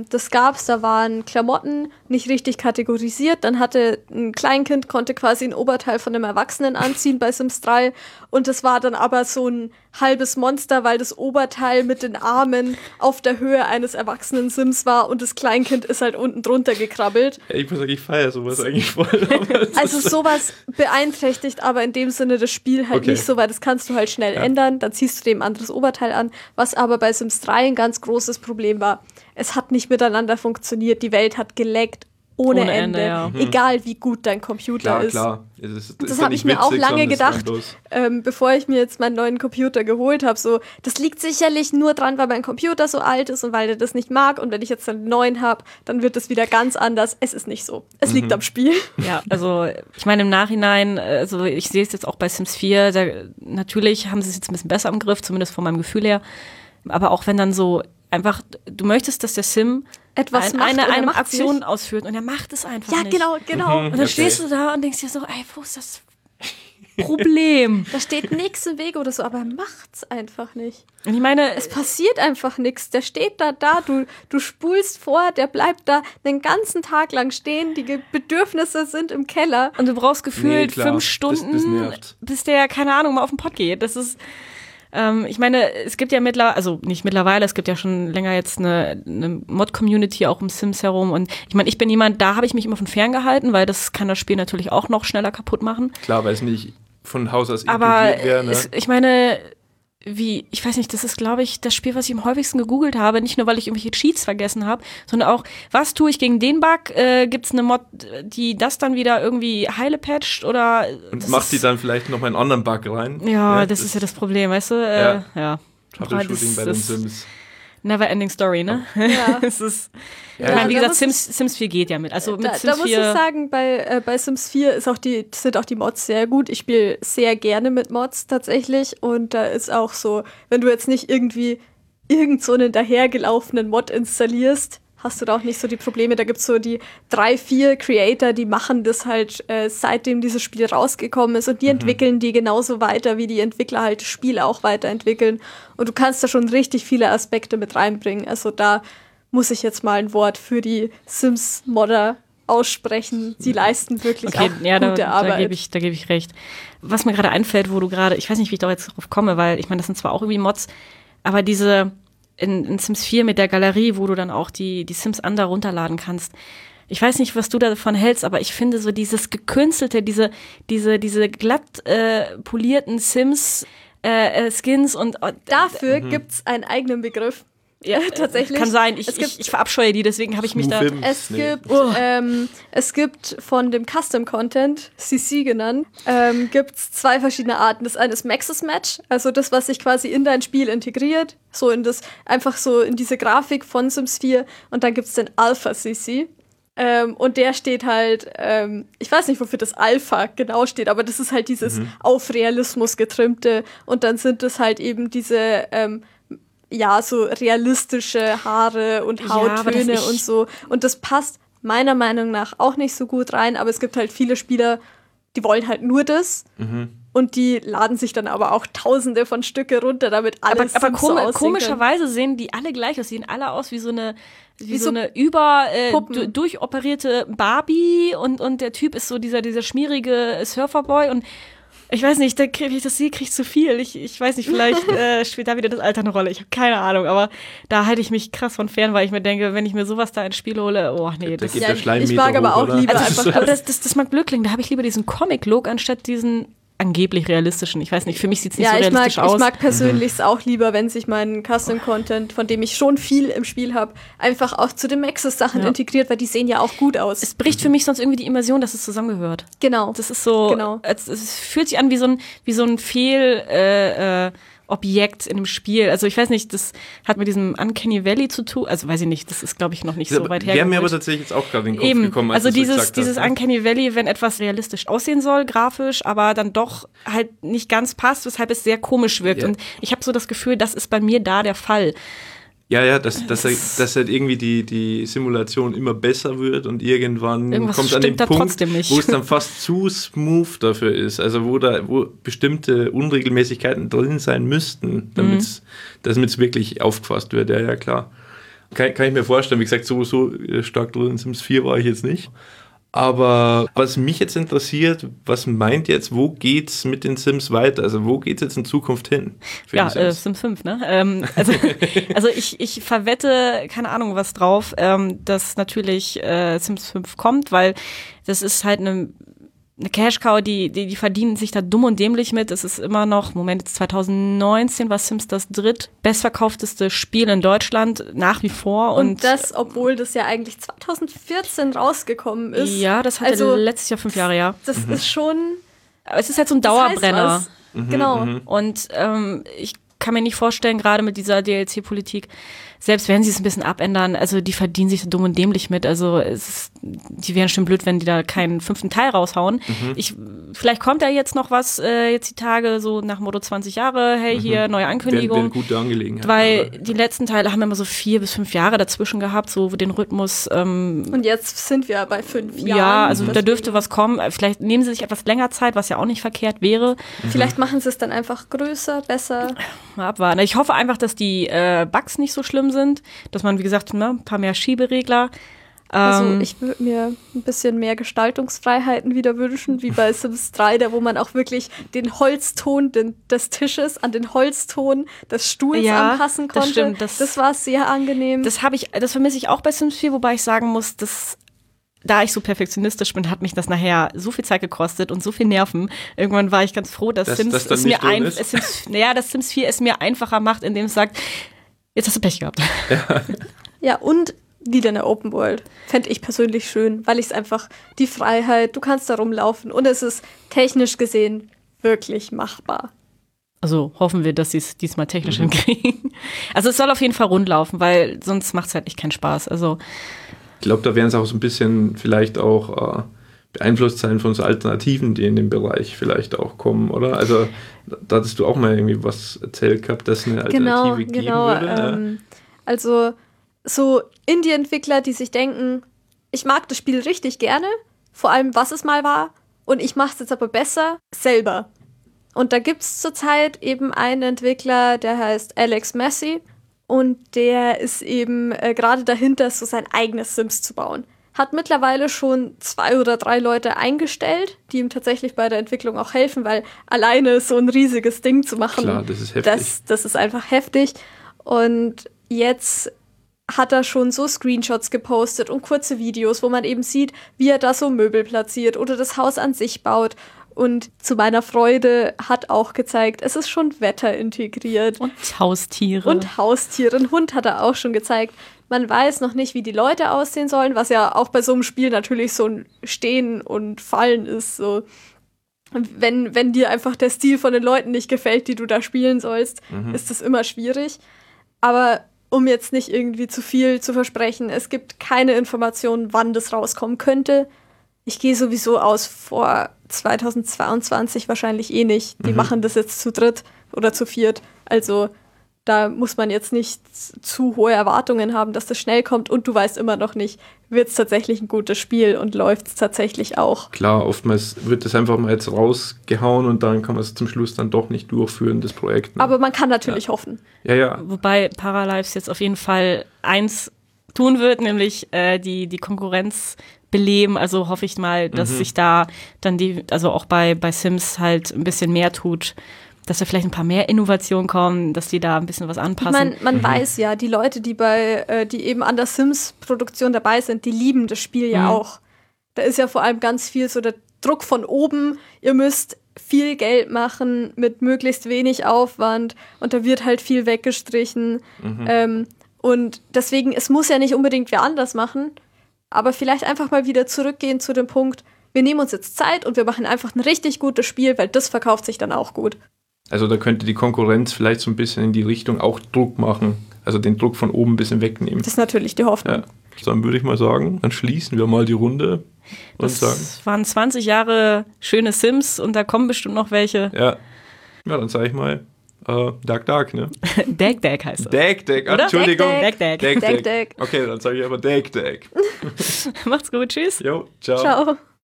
da waren Klamotten nicht richtig kategorisiert, dann hatte ein Kleinkind, konnte quasi ein Oberteil von einem Erwachsenen anziehen bei Sims 3 und das war dann aber so ein halbes Monster, weil das Oberteil mit den Armen auf der Höhe eines erwachsenen Sims war und das Kleinkind ist halt unten drunter gekrabbelt. Ja, ich muss sagen, ich feiere sowas eigentlich voll. Also sowas beeinträchtigt aber in dem Sinne das Spiel halt nicht so, weil das kannst du halt schnell ändern, dann ziehst du dem ein anderes Oberteil an, was aber bei Sims 3 ein ganz großes Problem war. Es hat nicht miteinander funktioniert, die Welt hat geleckt ohne Ende. Ja. Egal wie gut dein Computer ist. Klar. Das habe ich mir auch lange gedacht, bevor ich mir jetzt meinen neuen Computer geholt habe. So, das liegt sicherlich nur dran, weil mein Computer so alt ist und weil der das nicht mag. Und wenn ich jetzt einen neuen habe, dann wird es wieder ganz anders. Es ist nicht so. Es liegt am Spiel. Ja, also ich meine im Nachhinein, also ich sehe es jetzt auch bei Sims 4, natürlich haben sie es jetzt ein bisschen besser im Griff, zumindest von meinem Gefühl her. Aber auch wenn dann so einfach, du möchtest, dass der Sim eine Aktion ausführt und er macht es einfach nicht. Ja, genau. Und dann stehst du da und denkst dir so, ey, wo ist das Problem? Da steht nichts im Weg oder so, aber er macht's einfach nicht. Und ich meine, es passiert einfach nichts. Der steht da, du spulst vor, der bleibt da den ganzen Tag lang stehen, die Bedürfnisse sind im Keller. Und du brauchst gefühlt 5 Stunden, bis der, keine Ahnung, mal auf den Pott geht. Das ist... ich meine, es gibt ja es gibt ja schon länger jetzt eine Mod-Community auch um Sims herum und ich meine, ich bin jemand, da habe ich mich immer von fern gehalten, weil das kann das Spiel natürlich auch noch schneller kaputt machen. Klar, weil es nicht von Haus aus inkludiert wäre. Ne? Ich meine, ich weiß nicht, das ist, glaube ich, das Spiel, was ich am häufigsten gegoogelt habe, nicht nur, weil ich irgendwelche Cheats vergessen habe, sondern auch, was tue ich gegen den Bug? Gibt's eine Mod, die das dann wieder irgendwie heile patcht oder... Und macht die dann vielleicht noch mal einen anderen Bug rein? Ja, das ist ja das Problem, weißt du? Ja. Troubleshooting bei den Sims. Never ending story, ne? Ja. Es ist, ich meine, wie gesagt, Sims 4 geht ja mit. Also mit Sims 4 muss ich sagen, bei Sims 4 sind auch die Mods sehr gut. Ich spiele sehr gerne mit Mods tatsächlich. Und da ist auch so, wenn du jetzt nicht irgendwie so einen dahergelaufenen Mod installierst, hast du da auch nicht so die Probleme. Da gibt es so die 3-4 Creator, die machen das halt seitdem dieses Spiel rausgekommen ist und die entwickeln die genauso weiter, wie die Entwickler halt das Spiel auch weiterentwickeln. Und du kannst da schon richtig viele Aspekte mit reinbringen. Also da muss ich jetzt mal ein Wort für die Sims-Modder aussprechen. Sie leisten wirklich auch gute Arbeit. Da gebe ich recht. Was mir gerade einfällt, wo du gerade, ich weiß nicht, wie ich da jetzt drauf komme, weil ich meine, das sind zwar auch irgendwie Mods, aber diese in Sims 4 mit der Galerie, wo du dann auch die Sims Under runterladen kannst. Ich weiß nicht, was du davon hältst, aber ich finde so dieses gekünstelte, diese glatt polierten Sims Skins und dafür gibt's einen eigenen Begriff. Ja, tatsächlich. Kann sein. Ich Es gibt- ich verabscheue die, deswegen habe ich mich da. Es gibt von dem Custom Content, CC genannt, gibt es 2 verschiedene Arten. Das eine ist Maxis Match, also das, was sich quasi in dein Spiel integriert, so in das, einfach so in diese Grafik von Sims 4. Und dann gibt es den Alpha CC. Und der steht halt, ich weiß nicht, wofür das Alpha genau steht, aber das ist halt dieses auf Realismus getrimmte. Und dann sind es halt eben diese so realistische Haare und Ja, aber Hauttöne das und so. Und das passt meiner Meinung nach auch nicht so gut rein, aber es gibt halt viele Spieler, die wollen halt nur das. Und die laden sich dann aber auch Tausende von Stücke runter, damit alles Aber so aussehen komischerweise sehen die alle gleich aus. Sehen alle aus wie so eine so Puppen. durchoperierte Barbie und der Typ ist so dieser schmierige Surferboy und ich weiß nicht, krieg ich zu viel. Ich weiß nicht, vielleicht spielt da wieder das Alter eine Rolle. Ich habe keine Ahnung, aber da halte ich mich krass von fern, weil ich mir denke, wenn ich mir sowas da ins Spiel hole, oh nee. Da Das, geht der ich Schleimmeter mag aber hoch, auch oder? lieber also, einfach aber das mag Glück klingen. Da habe ich lieber diesen Comic-Look anstatt diesen angeblich realistischen. Ich weiß nicht, für mich sieht es nicht so ich realistisch aus. mag persönlich es auch lieber, wenn sich mein Custom-Content, von dem ich schon viel im Spiel habe, einfach auch zu den Maxis-Sachen integriert, weil die sehen ja auch gut aus. Es bricht für mich sonst irgendwie die Immersion, dass es zusammengehört. Genau. Das ist so, Genau. es fühlt sich an wie so ein Fehlobjekt in einem Spiel. Also ich weiß nicht, das hat mit diesem Uncanny Valley zu tun. Also weiß ich nicht, das ist glaube ich noch nicht so weit Wäre mir aber hergeholt. tatsächlich jetzt auch gerade in den Kopf Eben, gekommen, als also du so gesagt dieses hast, ne? Uncanny Valley, wenn etwas realistisch aussehen soll, grafisch, aber dann doch halt nicht ganz passt, weshalb es sehr komisch wirkt. Ja. Und ich habe so das Gefühl, das ist bei mir da der Fall. Ja, dass halt irgendwie die Simulation immer besser wird und irgendwann Irgendwas kommt an den stimmt da Punkt, trotzdem nicht. wo es dann fast zu smooth dafür ist. Also wo bestimmte Unregelmäßigkeiten drin sein müssten, damit es wirklich aufgefasst wird. Ja, klar. Kann ich mir vorstellen. Wie gesagt, so stark drin in Sims 4 war ich jetzt nicht. Aber was mich jetzt interessiert, was meint ihr jetzt, wo geht's mit den Sims weiter? Also wo geht's jetzt in Zukunft hin? für Ja, die Sims? Sims 5, ne? Also ich verwette, keine Ahnung, was drauf, dass natürlich Sims 5 kommt, weil das ist halt eine Cash-Cow, die verdienen sich da dumm und dämlich mit. Es ist immer noch, 2019 war Sims das drittbestverkaufteste Spiel in Deutschland, nach wie vor. Und das, obwohl das ja eigentlich 2014 rausgekommen ist. Ja, das hatte Also, letztes Jahr 5 Jahre, ja. Das ist schon. Aber es ist halt so ein das heißt Dauerbrenner. was. Genau. Und ich kann mir nicht vorstellen, gerade mit dieser DLC-Politik, selbst wenn sie es ein bisschen abändern, also die verdienen sich so dumm und dämlich mit. Also die wären schon blöd, wenn die da keinen 5. Teil raushauen. Vielleicht kommt da jetzt noch was, jetzt die Tage, so nach Motto 20 Jahre, hey, hier, neue Wäre Ankündigung. eine gute Angelegenheit. Weil aber- die letzten Teile haben immer so 4 bis 5 Jahre dazwischen gehabt, so den Rhythmus. Und jetzt sind wir bei 5 Jahren. Ja, also da Deswegen- dürfte was kommen. Vielleicht nehmen sie sich etwas länger Zeit, was ja auch nicht verkehrt wäre. Vielleicht machen sie es dann einfach größer, besser. Mal abwarten. Ich hoffe einfach, dass die Bugs nicht so schlimm sind, dass man, wie gesagt, ein paar mehr Schieberegler. Also ich würde mir ein bisschen mehr Gestaltungsfreiheiten wieder wünschen, wie bei Sims 3, da wo man auch wirklich den Holzton des Tisches an den Holzton des Stuhls Ja, anpassen das konnte. stimmt, das war sehr angenehm. Das vermisse ich auch bei Sims 4, wobei ich sagen muss, dass da ich so perfektionistisch bin, hat mich das nachher so viel Zeit gekostet und so viel Nerven. Irgendwann war ich ganz froh, dass Dass Sims das dann es nicht mir drin ist? dass Sims 4 es mir einfacher macht, indem es sagt, jetzt hast du Pech gehabt. Ja, und wieder eine Open World. Fände ich persönlich schön, weil ich es einfach, die Freiheit, du kannst da rumlaufen und es ist technisch gesehen wirklich machbar. Also hoffen wir, dass sie es diesmal technisch hinkriegen. Also es soll auf jeden Fall rund laufen, weil sonst macht es halt echt keinen Spaß. Also Ich glaube, da werden es auch so ein bisschen vielleicht auch beeinflusst sein von so Alternativen, die in dem Bereich vielleicht auch kommen, oder? Also da hattest du auch mal irgendwie was erzählt gehabt, dass es eine Alternative geben würde. Also so Indie-Entwickler, die sich denken, ich mag das Spiel richtig gerne, vor allem was es mal war, und ich mache es jetzt aber besser selber. Und da gibt es zurzeit eben einen Entwickler, der heißt Alex Massey, und der ist eben gerade dahinter, so sein eigenes Sims zu bauen. Hat mittlerweile schon 2 oder 3 Leute eingestellt, die ihm tatsächlich bei der Entwicklung auch helfen, weil alleine so ein riesiges Ding zu machen, Klar, das ist heftig. das ist einfach heftig. Und jetzt hat er schon so Screenshots gepostet und kurze Videos, wo man eben sieht, wie er da so Möbel platziert oder das Haus an sich baut. und zu meiner Freude hat auch gezeigt, es ist schon Wetter integriert. Und Haustiere. Und Haustiere. Ein Hund hat er auch schon gezeigt. Man weiß noch nicht, wie die Leute aussehen sollen, was ja auch bei so einem Spiel natürlich so ein Stehen und Fallen ist. So. Wenn dir einfach der Stil von den Leuten nicht gefällt, die du da spielen sollst, ist das immer schwierig. Aber um jetzt nicht irgendwie zu viel zu versprechen, es gibt keine Informationen, wann das rauskommen könnte. Ich gehe sowieso aus, vor 2022 wahrscheinlich eh nicht. Die machen das jetzt zu dritt oder zu viert. Also da muss man jetzt nicht zu hohe Erwartungen haben, dass das schnell kommt. Und du weißt immer noch nicht, wird es tatsächlich ein gutes Spiel und läuft es tatsächlich auch. Klar, oftmals wird das einfach mal jetzt rausgehauen und dann kann man es zum Schluss dann doch nicht durchführen, das Projekt. Ne? Aber man kann natürlich hoffen. Ja. Wobei Paralives jetzt auf jeden Fall eins tun wird, nämlich die Konkurrenz beleben. Also hoffe ich mal, dass sich da dann also auch bei Sims halt ein bisschen mehr tut, dass da vielleicht ein paar mehr Innovationen kommen, dass die da ein bisschen was anpassen. Man weiß ja, die Leute, die eben an der Sims-Produktion dabei sind, die lieben das Spiel ja auch. Da ist ja vor allem ganz viel so der Druck von oben, ihr müsst viel Geld machen mit möglichst wenig Aufwand und da wird halt viel weggestrichen. Und deswegen, es muss ja nicht unbedingt wer anders machen, aber vielleicht einfach mal wieder zurückgehen zu dem Punkt, wir nehmen uns jetzt Zeit und wir machen einfach ein richtig gutes Spiel, weil das verkauft sich dann auch gut. Also da könnte die Konkurrenz vielleicht so ein bisschen in die Richtung auch Druck machen, also den Druck von oben ein bisschen wegnehmen. Das ist natürlich die Hoffnung. Ja. Dann würde ich mal sagen, dann schließen wir mal die Runde und sagen. Das waren 20 Jahre schöne Sims und da kommen bestimmt noch welche. Ja, dann sage ich mal, Dag, ne? Dag heißt das. Dag, Entschuldigung. Dag. Okay, dann sage ich aber Dag. Macht's gut, tschüss. Jo, ciao. Ciao.